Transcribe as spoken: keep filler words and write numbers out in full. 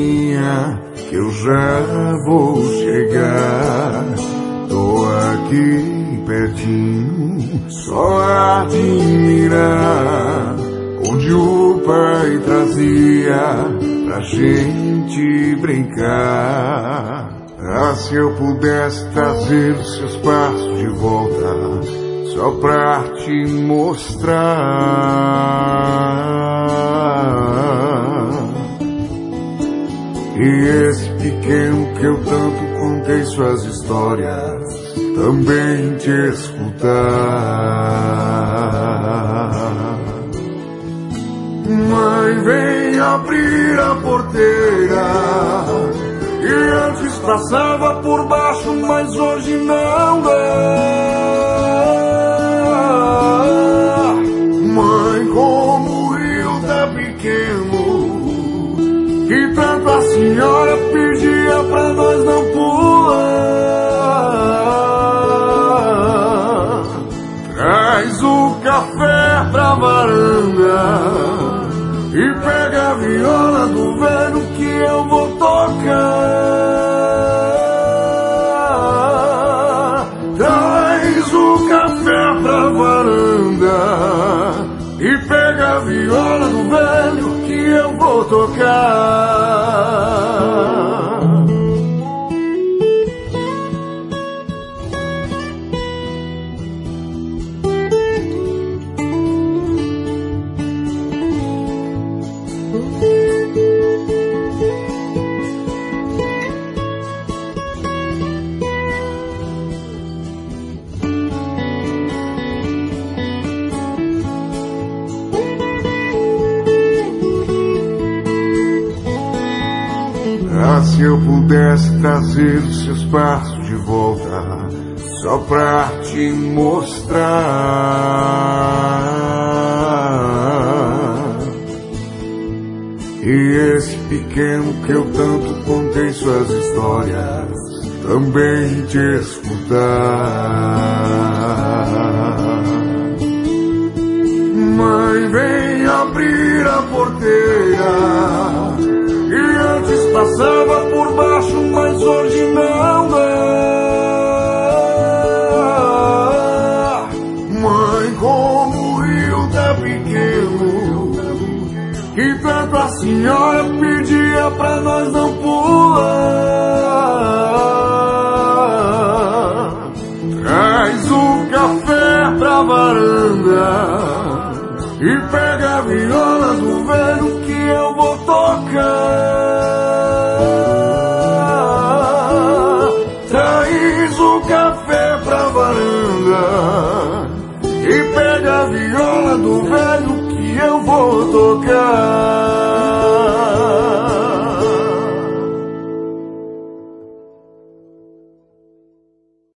caminha que eu já vou chegar. Tô aqui pertinho, só a admirar, onde o pai trazia pra gente brincar. Ah, se eu pudesse trazer os seus passos de volta, só pra te mostrar. E esse pequeno que eu tanto contei suas histórias, também te escutar. Mãe, vem abrir a porteira, e antes passava por baixo, mas hoje não dá. Mãe, como o rio tá pequeno, que tanto a senhora pedia pra nós não pular. Traz o café pra varanda e pega a viola do velho que eu vou tocar. Traz o café pra varanda e pega a viola do velho que eu vou tocar. Ah, se eu pudesse trazer os seus passos de volta, só pra te mostrar. E esse pequeno que eu tanto contei suas histórias, também te escutar. Mãe, vem abrir a porteira, e antes passava por baixo, mas hoje não dá. Mãe, como o rio tá pequeno, que tanto a senhora pedia pra nós não pular. Traz o café pra varanda e pega a viola do velho que eu vou tocar. Traz o café pra varanda e pega a viola do velho que eu vou tocar.